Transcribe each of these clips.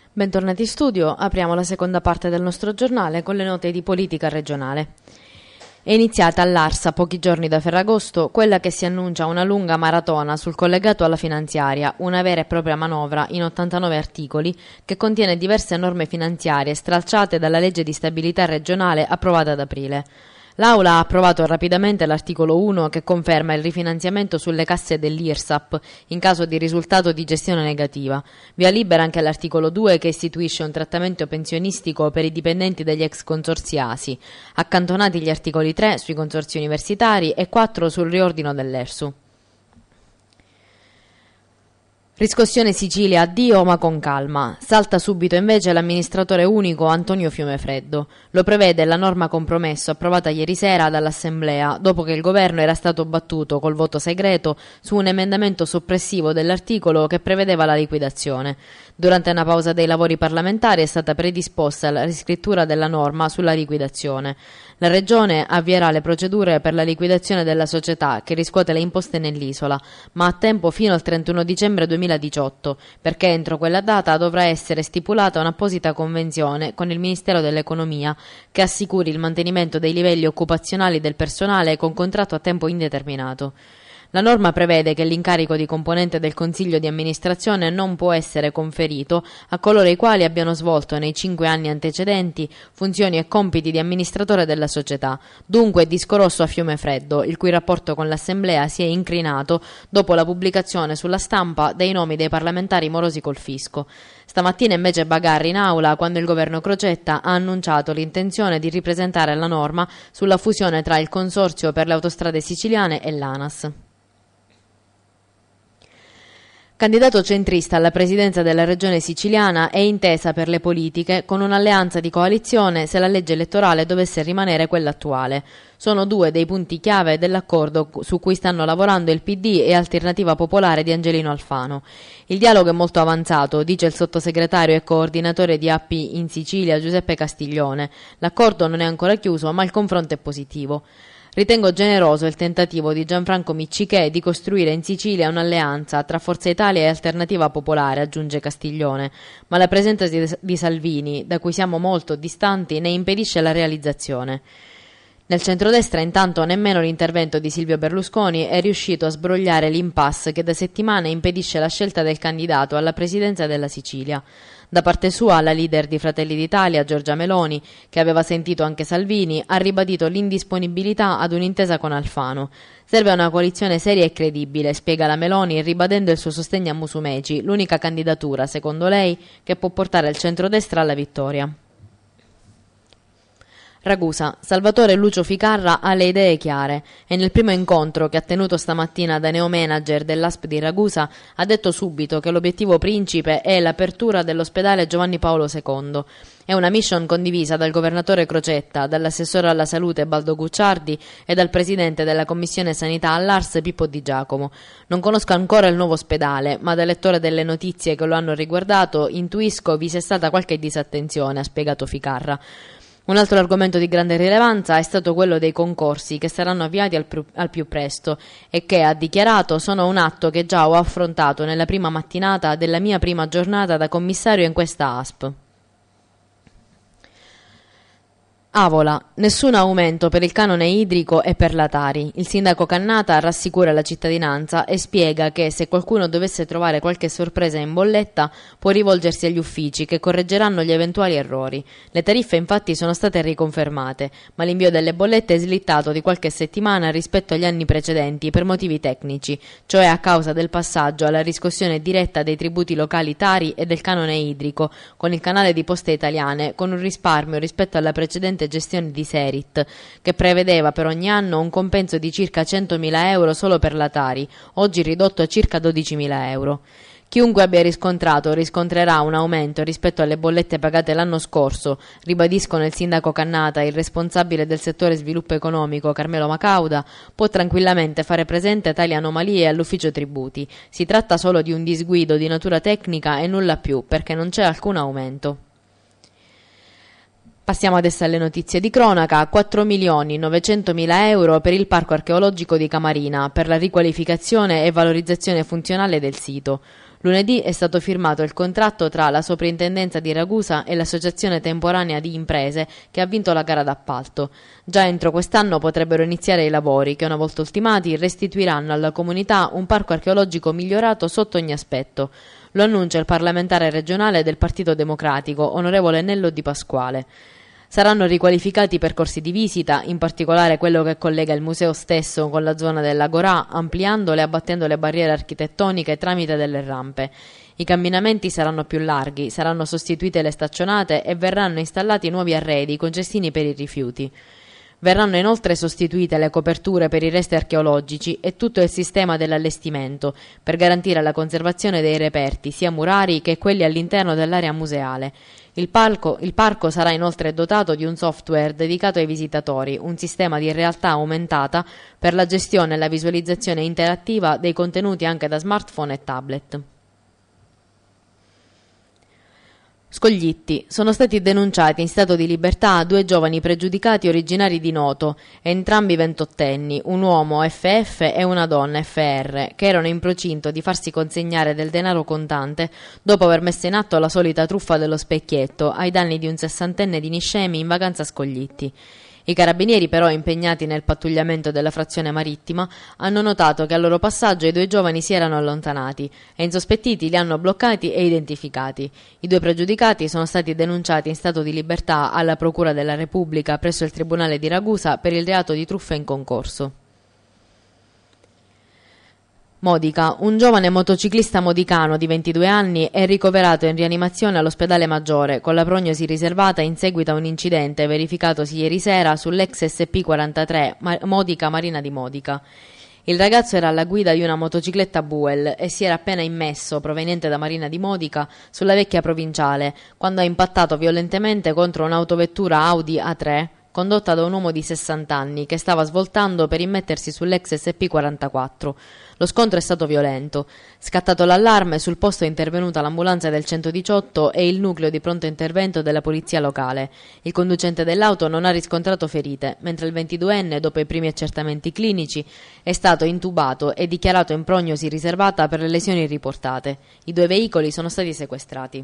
Bentornati in studio, apriamo la seconda parte del nostro giornale con le note di politica regionale. È iniziata all'Ars a pochi giorni da Ferragosto quella che si annuncia una lunga maratona sul collegato alla finanziaria, una vera e propria manovra in 89 articoli che contiene diverse norme finanziarie stralciate dalla legge di stabilità regionale approvata ad aprile. L'Aula ha approvato rapidamente l'articolo 1 che conferma il rifinanziamento sulle casse dell'IRSAP in caso di risultato di gestione negativa. Via libera anche l'articolo 2 che istituisce un trattamento pensionistico per i dipendenti degli ex consorzi ASI. Accantonati gli articoli 3 sui consorzi universitari e 4 sul riordino dell'ERSU. Riscossione Sicilia, addio ma con calma. Salta subito invece l'amministratore unico Antonio Fiumefreddo. Lo prevede la norma compromesso approvata ieri sera dall'Assemblea, dopo che il governo era stato battuto col voto segreto su un emendamento soppressivo dell'articolo che prevedeva la liquidazione. Durante una pausa dei lavori parlamentari è stata predisposta la riscrittura della norma sulla liquidazione. La Regione avvierà le procedure per la liquidazione della società che riscuote le imposte nell'isola, ma ha tempo fino al 31 dicembre 2018, perché entro quella data dovrà essere stipulata un'apposita convenzione con il Ministero dell'Economia che assicuri il mantenimento dei livelli occupazionali del personale con contratto a tempo indeterminato. La norma prevede che l'incarico di componente del Consiglio di amministrazione non può essere conferito a coloro i quali abbiano svolto nei 5 anni antecedenti funzioni e compiti di amministratore della società. Dunque disco rosso a Fiumefreddo, il cui rapporto con l'Assemblea si è incrinato dopo la pubblicazione sulla stampa dei nomi dei parlamentari morosi col fisco. Stamattina invece bagarre in aula quando il governo Crocetta ha annunciato l'intenzione di ripresentare la norma sulla fusione tra il Consorzio per le autostrade siciliane e l'ANAS. Candidato centrista alla presidenza della regione siciliana e intesa per le politiche con un'alleanza di coalizione se la legge elettorale dovesse rimanere quella attuale. Sono due dei punti chiave dell'accordo su cui stanno lavorando il PD e Alternativa Popolare di Angelino Alfano. Il dialogo è molto avanzato, dice il sottosegretario e coordinatore di AP in Sicilia Giuseppe Castiglione. L'accordo non è ancora chiuso, ma il confronto è positivo. Ritengo generoso il tentativo di Gianfranco Miccichè di costruire in Sicilia un'alleanza tra Forza Italia e Alternativa Popolare, aggiunge Castiglione, ma la presenza di Salvini, da cui siamo molto distanti, ne impedisce la realizzazione. Nel centrodestra intanto nemmeno l'intervento di Silvio Berlusconi è riuscito a sbrogliare l'impasse che da settimane impedisce la scelta del candidato alla presidenza della Sicilia. Da parte sua, la leader di Fratelli d'Italia, Giorgia Meloni, che aveva sentito anche Salvini, ha ribadito l'indisponibilità ad un'intesa con Alfano. Serve una coalizione seria e credibile, spiega la Meloni, ribadendo il suo sostegno a Musumeci, l'unica candidatura, secondo lei, che può portare il centrodestra alla vittoria. Ragusa, Salvatore Lucio Ficarra ha le idee chiare e nel primo incontro che ha tenuto stamattina da neomanager dell'ASP di Ragusa ha detto subito che l'obiettivo principe è l'apertura dell'ospedale Giovanni Paolo II. È una mission condivisa dal governatore Crocetta, dall'assessore alla salute Baldo Gucciardi e dal presidente della commissione sanità all'Ars Pippo Di Giacomo. Non conosco ancora il nuovo ospedale, ma da lettore delle notizie che lo hanno riguardato intuisco vi sia stata qualche disattenzione, ha spiegato Ficarra. Un altro argomento di grande rilevanza è stato quello dei concorsi che saranno avviati al più presto e che, ha dichiarato, sono un atto che già ho affrontato nella prima mattinata della mia prima giornata da commissario in questa ASP. Avola, nessun aumento per il canone idrico e per la Tari. Il sindaco Cannata rassicura la cittadinanza e spiega che se qualcuno dovesse trovare qualche sorpresa in bolletta può rivolgersi agli uffici che correggeranno gli eventuali errori. Le tariffe infatti sono state riconfermate, ma l'invio delle bollette è slittato di qualche settimana rispetto agli anni precedenti per motivi tecnici, cioè a causa del passaggio alla riscossione diretta dei tributi locali Tari e del canone idrico con il canale di Poste Italiane, con un risparmio rispetto alla precedente gestione di Serit, che prevedeva per ogni anno un compenso di circa 100.000 euro solo per la Tari, oggi ridotto a circa 12.000 euro. Chiunque abbia riscontrato o riscontrerà un aumento rispetto alle bollette pagate l'anno scorso, ribadiscono il sindaco Cannata e il responsabile del settore sviluppo economico Carmelo Macauda, può tranquillamente fare presente tali anomalie all'ufficio tributi. Si tratta solo di un disguido di natura tecnica e nulla più, perché non c'è alcun aumento. Passiamo adesso alle notizie di cronaca. 4.900.000 euro per il parco archeologico di Camarina per la riqualificazione e valorizzazione funzionale del sito. Lunedì è stato firmato il contratto tra la Soprintendenza di Ragusa e l'Associazione Temporanea di Imprese che ha vinto la gara d'appalto. Già entro quest'anno potrebbero iniziare i lavori che, una volta ultimati, restituiranno alla comunità un parco archeologico migliorato sotto ogni aspetto. Lo annuncia il parlamentare regionale del Partito Democratico, onorevole Nello Di Pasquale. Saranno riqualificati i percorsi di visita, in particolare quello che collega il museo stesso con la zona dell'Agorà, ampliandole e abbattendo le barriere architettoniche tramite delle rampe. I camminamenti saranno più larghi, saranno sostituite le staccionate e verranno installati nuovi arredi con cestini per i rifiuti. Verranno inoltre sostituite le coperture per i resti archeologici e tutto il sistema dell'allestimento per garantire la conservazione dei reperti, sia murari che quelli all'interno dell'area museale. Il parco sarà inoltre dotato di un software dedicato ai visitatori, un sistema di realtà aumentata per la gestione e la visualizzazione interattiva dei contenuti anche da smartphone e tablet. Scoglitti. Sono stati denunciati in stato di libertà 2 giovani pregiudicati originari di Noto, entrambi ventottenni, un uomo FF e una donna FR, che erano in procinto di farsi consegnare del denaro contante dopo aver messo in atto la solita truffa dello specchietto ai danni di un sessantenne di Niscemi in vacanza a Scoglitti. I carabinieri, però, impegnati nel pattugliamento della frazione marittima, hanno notato che al loro passaggio i 2 giovani si erano allontanati e insospettiti li hanno bloccati e identificati. I 2 pregiudicati sono stati denunciati in stato di libertà alla Procura della Repubblica presso il Tribunale di Ragusa per il reato di truffa in concorso. Modica. Un giovane motociclista modicano di 22 anni è ricoverato in rianimazione all'ospedale Maggiore con la prognosi riservata in seguito a un incidente verificatosi ieri sera sull'ex SP43 Modica Marina di Modica. Il ragazzo era alla guida di una motocicletta Buell e si era appena immesso, proveniente da Marina di Modica, sulla vecchia provinciale, quando ha impattato violentemente contro un'autovettura Audi A3 condotta da un uomo di 60 anni che stava svoltando per immettersi sull'ex SP44. Lo scontro è stato violento. Scattato l'allarme, sul posto è intervenuta l'ambulanza del 118 e il nucleo di pronto intervento della polizia locale. Il conducente dell'auto non ha riscontrato ferite, mentre il 22enne, dopo i primi accertamenti clinici, è stato intubato e dichiarato in prognosi riservata per le lesioni riportate. I 2 veicoli sono stati sequestrati.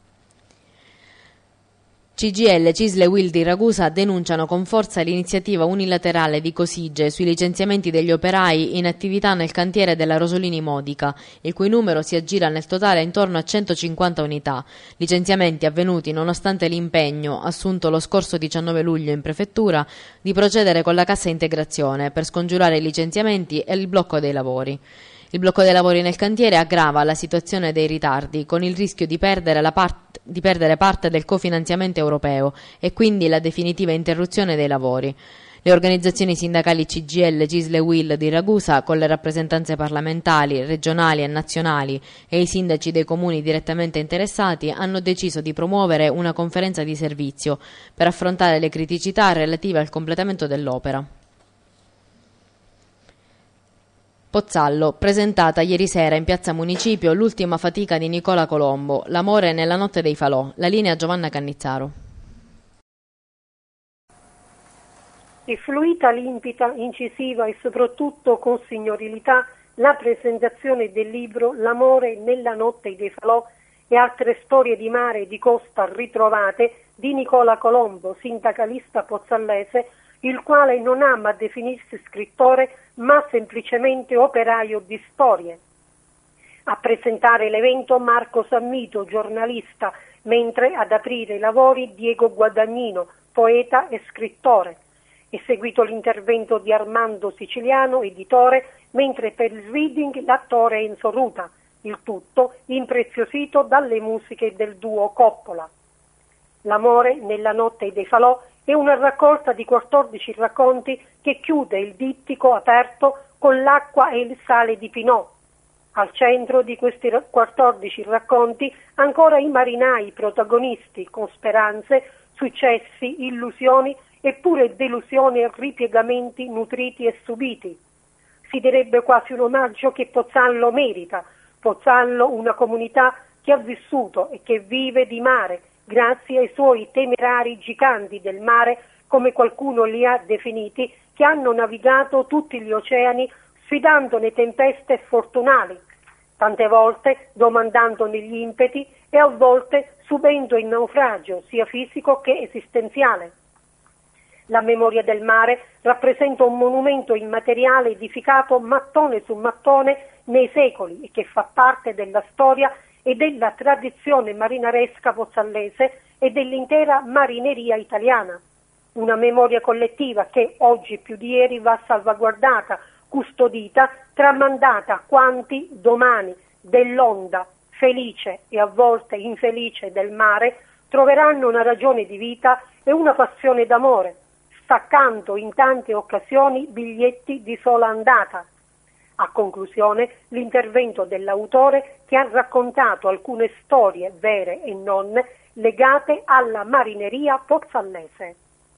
CGIL, CISL e UIL di Ragusa denunciano con forza l'iniziativa unilaterale di Cosige sui licenziamenti degli operai in attività nel cantiere della Rosolini Modica, il cui numero si aggira nel totale intorno a 150 unità, licenziamenti avvenuti nonostante l'impegno, assunto lo scorso 19 luglio in prefettura, di procedere con la cassa integrazione per scongiurare i licenziamenti e il blocco dei lavori. Il blocco dei lavori nel cantiere aggrava la situazione dei ritardi, con il rischio di perdere parte del cofinanziamento europeo e quindi la definitiva interruzione dei lavori. Le organizzazioni sindacali CGIL, CISL e UIL di Ragusa, con le rappresentanze parlamentari, regionali e nazionali e i sindaci dei comuni direttamente interessati, hanno deciso di promuovere una conferenza di servizio per affrontare le criticità relative al completamento dell'opera. Pozzallo, presentata ieri sera in piazza Municipio l'ultima fatica di Nicola Colombo, L'amore nella notte dei falò. La linea Giovanna Cannizzaro. È fluita, limpida, incisiva e soprattutto con signorilità la presentazione del libro L'amore nella notte dei falò e altre storie di mare e di costa ritrovate di Nicola Colombo, sindacalista pozzallese, il quale non ama definirsi scrittore ma semplicemente operaio di storie. A presentare l'evento Marco Sammito, giornalista, mentre ad aprire i lavori Diego Guadagnino, poeta e scrittore. È seguito l'intervento di Armando Siciliano, editore, mentre per il reading l'attore Enzo Ruta, il tutto impreziosito dalle musiche del duo Coppola. L'amore nella notte dei falò è una raccolta di 14 racconti che chiude il dittico aperto con l'acqua e il sale di Pinot. Al centro di questi 14 racconti ancora i marinai protagonisti con speranze, successi, illusioni eppure delusioni e ripiegamenti nutriti e subiti. Si direbbe quasi un omaggio che Pozzallo merita. Pozzallo, una comunità che ha vissuto e che vive di mare, grazie ai suoi temerari giganti del mare, come qualcuno li ha definiti, che hanno navigato tutti gli oceani sfidandone tempeste fortunali. tante volte domandando negli impeti e a volte subendo il naufragio sia fisico che esistenziale. La memoria del mare rappresenta un monumento immateriale edificato mattone su mattone nei secoli e che fa parte della storia e della tradizione marinaresca pozzallese e dell'intera marineria italiana. Una memoria collettiva che oggi più di ieri va salvaguardata, custodita, tramandata a quanti domani dell'onda felice e a volte infelice del mare troveranno una ragione di vita e una passione d'amore, staccando in tante occasioni biglietti di sola andata. A conclusione, l'intervento dell'autore che ha raccontato alcune storie vere e non legate alla marineria pozzallese.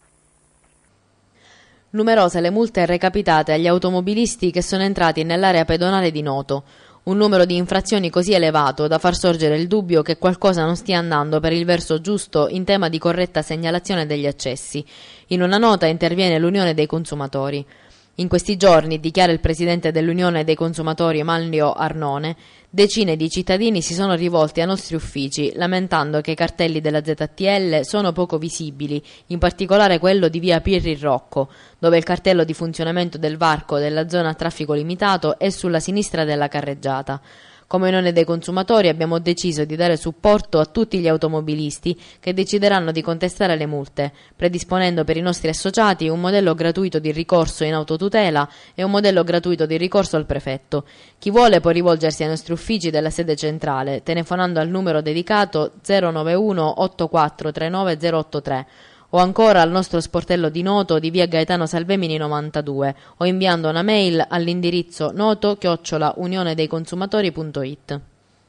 Numerose le multe recapitate agli automobilisti che sono entrati nell'area pedonale di Noto, un numero di infrazioni così elevato da far sorgere il dubbio che qualcosa non stia andando per il verso giusto in tema di corretta segnalazione degli accessi. In una nota interviene l'Unione dei Consumatori. In questi giorni, dichiara il presidente dell'Unione dei Consumatori Manlio Arnone, decine di cittadini si sono rivolti ai nostri uffici lamentando che i cartelli della ZTL sono poco visibili, in particolare quello di via Pirri Rocco, dove il cartello di funzionamento del varco della zona a traffico limitato è sulla sinistra della carreggiata. Come Unione dei Consumatori abbiamo deciso di dare supporto a tutti gli automobilisti che decideranno di contestare le multe, predisponendo per i nostri associati un modello gratuito di ricorso in autotutela e un modello gratuito di ricorso al prefetto. Chi vuole può rivolgersi ai nostri uffici della sede centrale, telefonando al numero dedicato 091 8439 083 o ancora al nostro sportello di Noto di via Gaetano Salvemini 92 o inviando una mail all'indirizzo noto@unionedeiconsumatori.it.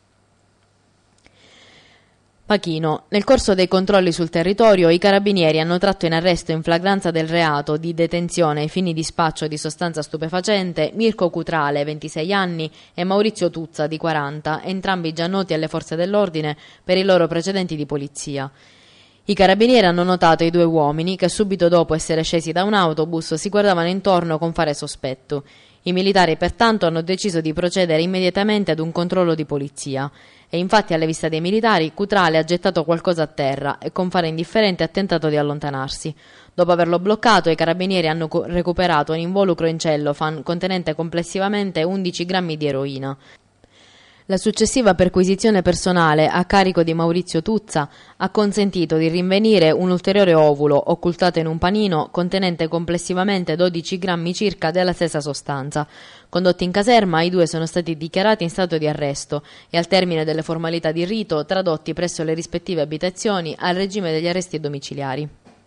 Pachino. Nel corso dei controlli sul territorio i carabinieri hanno tratto in arresto in flagranza del reato di detenzione ai fini di spaccio di sostanza stupefacente Mirko Cutrale, 26 anni, e Maurizio Tuzza, di 40, entrambi già noti alle forze dell'ordine per i loro precedenti di polizia. I carabinieri hanno notato i due uomini che subito dopo essere scesi da un autobus si guardavano intorno con fare sospetto. I militari pertanto hanno deciso di procedere immediatamente ad un controllo di polizia e infatti alla vista dei militari Cutrale ha gettato qualcosa a terra e con fare indifferente ha tentato di allontanarsi. Dopo averlo bloccato i carabinieri hanno recuperato un involucro in cellofan contenente complessivamente 11 grammi di eroina. La successiva perquisizione personale a carico di Maurizio Tuzza ha consentito di rinvenire un ulteriore ovulo occultato in un panino contenente complessivamente 12 grammi circa della stessa sostanza. Condotti in caserma, i due sono stati dichiarati in stato di arresto e al termine delle formalità di rito tradotti presso le rispettive abitazioni al regime degli arresti domiciliari.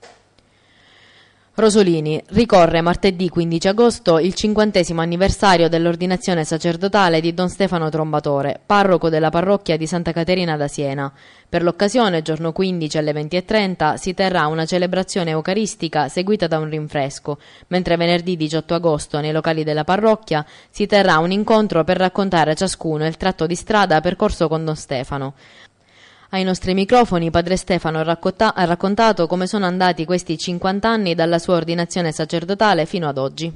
Rosolini. Ricorre martedì 15 agosto il 50° anniversario dell'ordinazione sacerdotale di Don Stefano Trombatore, parroco della parrocchia di Santa Caterina da Siena. Per l'occasione, giorno 15 alle 20:30, si terrà una celebrazione eucaristica seguita da un rinfresco, mentre venerdì 18 agosto nei locali della parrocchia si terrà un incontro per raccontare a ciascuno il tratto di strada percorso con Don Stefano. Ai nostri microfoni padre Stefano ha raccontato come sono andati questi 50 anni dalla sua ordinazione sacerdotale fino ad oggi.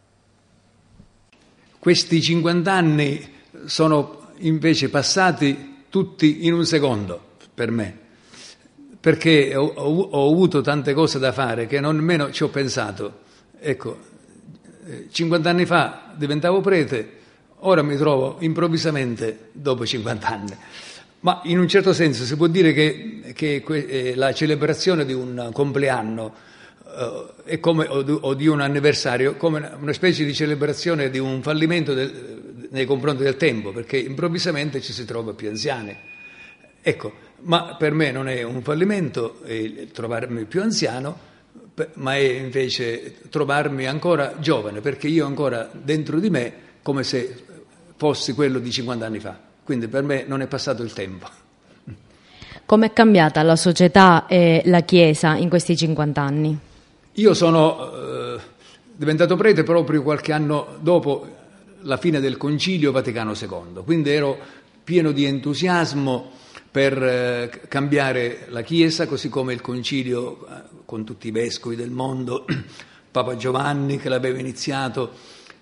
Questi 50 anni sono invece passati tutti in un secondo per me, perché ho avuto tante cose da fare che non nemmeno ci ho pensato. Ecco, 50 anni fa diventavo prete, ora mi trovo improvvisamente dopo 50 anni. Ma in un certo senso si può dire che la celebrazione di un compleanno è come, o di un anniversario, come una specie di celebrazione di un fallimento nei confronti del tempo, perché improvvisamente ci si trova più anziani. Ecco, ma per me non è un fallimento trovarmi più anziano, ma è invece trovarmi ancora giovane, perché io ancora dentro di me come se fossi quello di 50 anni fa. Quindi per me non è passato il tempo. Com'è cambiata la società e la Chiesa in questi 50 anni? Io sono diventato prete proprio qualche anno dopo la fine del Concilio Vaticano II, quindi ero pieno di entusiasmo per cambiare la Chiesa, così come il Concilio con tutti i vescovi del mondo, Papa Giovanni che l'aveva iniziato,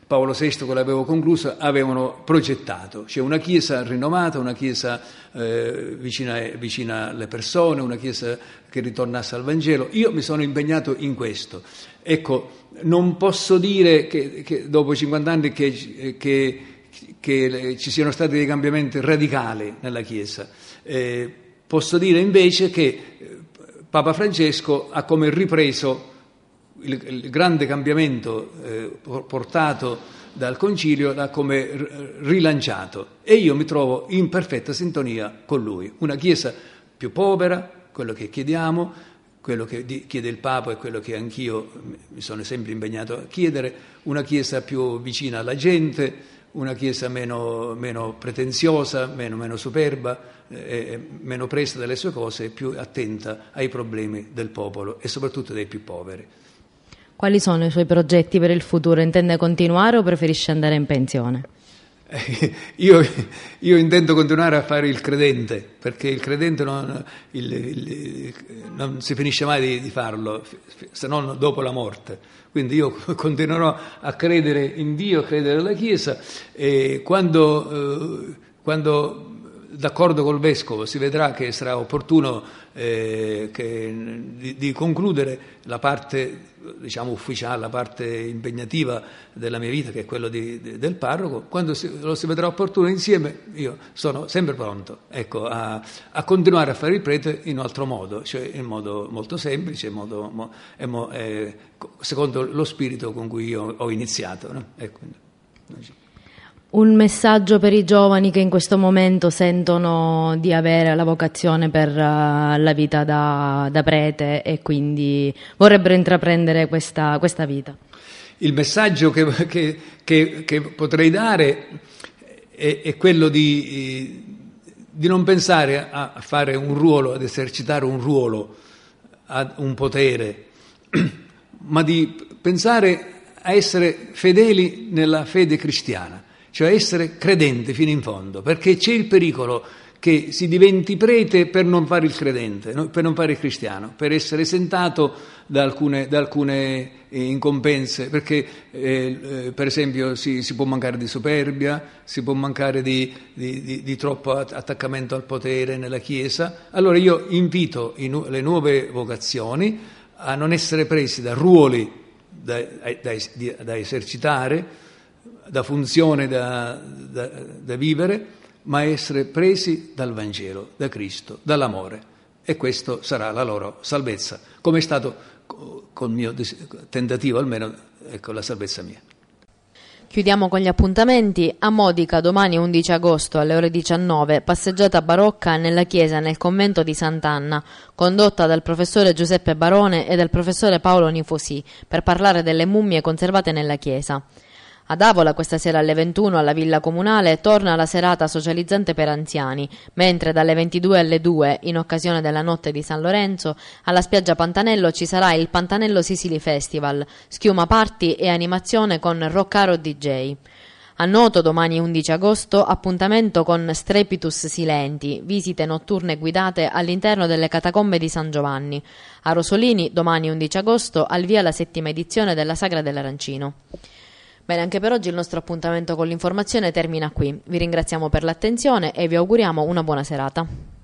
Paolo VI, che l'avevo concluso, avevano progettato. C'è una chiesa rinomata, una chiesa vicina alle persone, una chiesa che ritornasse al Vangelo. Io mi sono impegnato in questo. Ecco, non posso dire che dopo 50 anni che ci siano stati dei cambiamenti radicali nella Chiesa. Posso dire invece che Papa Francesco ha come ripreso il grande cambiamento portato dal Concilio, l'ha come rilanciato, e io mi trovo in perfetta sintonia con lui. Una Chiesa più povera, quello che chiediamo, quello che chiede il Papa e quello che anch'io mi sono sempre impegnato a chiedere, una Chiesa più vicina alla gente, una Chiesa meno pretenziosa, meno superba, meno presa delle sue cose, più attenta ai problemi del popolo e soprattutto dei più poveri. Quali sono i suoi progetti per il futuro? Intende continuare o preferisce andare in pensione? Io intendo continuare a fare il credente, perché il credente non si finisce mai di farlo, se non dopo la morte. Quindi io continuerò a credere in Dio, a credere nella Chiesa, e quando d'accordo col Vescovo si vedrà che sarà opportuno di concludere la parte, diciamo, ufficiale, la parte impegnativa della mia vita, che è quello del parroco, quando lo si vedrà opportuno insieme, io sono sempre pronto, ecco, a continuare a fare il prete in un altro modo, cioè in modo molto semplice, secondo lo spirito con cui io ho iniziato, no? Ecco. Un messaggio per i giovani che in questo momento sentono di avere la vocazione per la vita da prete e quindi vorrebbero intraprendere questa vita. Il messaggio che potrei dare è quello di non pensare a fare un ruolo, ad esercitare un ruolo, a un potere, ma di pensare a essere fedeli nella fede cristiana. Cioè essere credente fino in fondo, perché c'è il pericolo che si diventi prete per non fare il credente, per non fare il cristiano, per essere esentato da alcune incombenze, perché per esempio si può mancare di superbia, si può mancare di troppo attaccamento al potere nella Chiesa. Allora io invito le nuove vocazioni a non essere presi da ruoli da esercitare, da funzione da vivere, ma essere presi dal Vangelo, da Cristo, dall'amore, e questo sarà la loro salvezza, come è stato col mio tentativo, almeno, ecco, la salvezza mia. Chiudiamo con gli appuntamenti. A Modica domani 11 agosto alle ore 19, passeggiata barocca nella chiesa nel convento di Sant'Anna, condotta dal professore Giuseppe Barone e dal professore Paolo Nifosi, per parlare delle mummie conservate nella chiesa. Ad Avola questa sera alle 21 alla Villa Comunale torna la serata socializzante per anziani, mentre dalle 22 alle 2, in occasione della notte di San Lorenzo, alla spiaggia Pantanello ci sarà il Pantanello Sicily Festival, schiuma party e animazione con Roccaro DJ. A Noto domani 11 agosto appuntamento con Strepitus Silenti, visite notturne guidate all'interno delle catacombe di San Giovanni. A Rosolini domani 11 agosto al via la 7ª edizione della Sagra dell'Arancino. Bene, anche per oggi il nostro appuntamento con l'informazione termina qui. Vi ringraziamo per l'attenzione e vi auguriamo una buona serata.